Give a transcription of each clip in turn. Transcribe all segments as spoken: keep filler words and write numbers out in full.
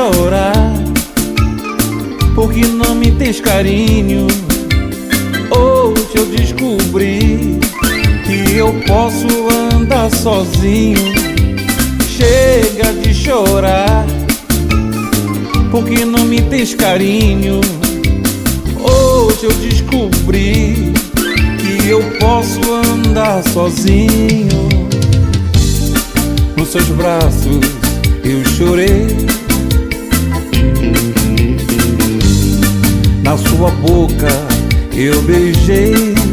chorar, porque não me tens carinho. Hoje eu descobri que eu posso andar sozinho. Chega de chorar, porque não me tens carinho. Hoje eu descobri que eu posso andar sozinho. Nos seus braços eu chorei, na sua boca eu beijei,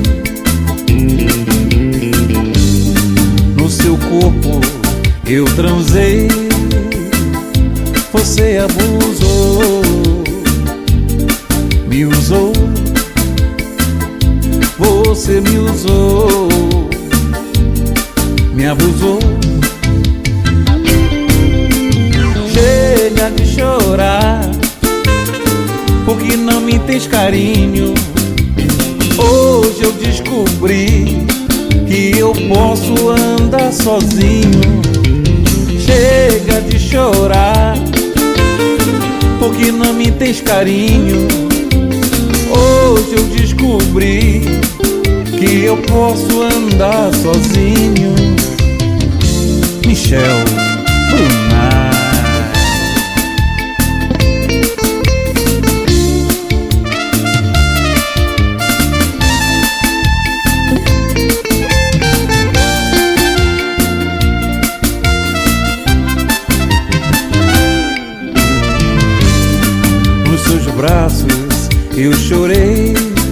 no seu corpo eu transei. Você abusou, me usou, você me usou, me abusou. Chega de chorar, porque não me tens carinho. Hoje eu descobri que eu posso andar sozinho. Chega de chorar, porque não me tens carinho. Hoje eu descobri que eu posso andar sozinho. Michel Brunais. Nos seus braços eu chorei,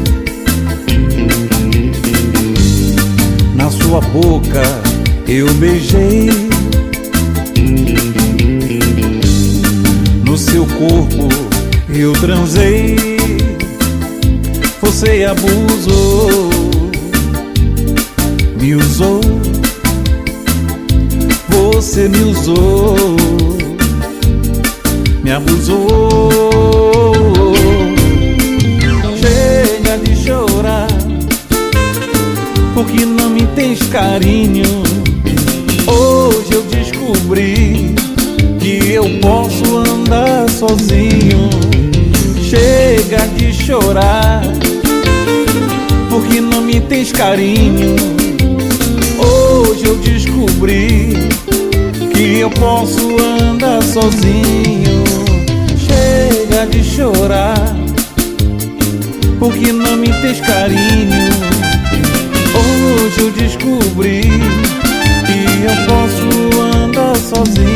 na sua boca eu beijei, no seu corpo eu transei. Você abusou, me usou, você me usou, me abusou. Chega de chorar, porque não me tens carinho. Hoje eu descobri que eu posso andar sozinho. Chega de chorar, porque não me tens carinho. Hoje eu descobri que eu posso andar sozinho. Chega de chorar, porque não me tens carinho. Hoje eu descobri que eu posso andar sozinho.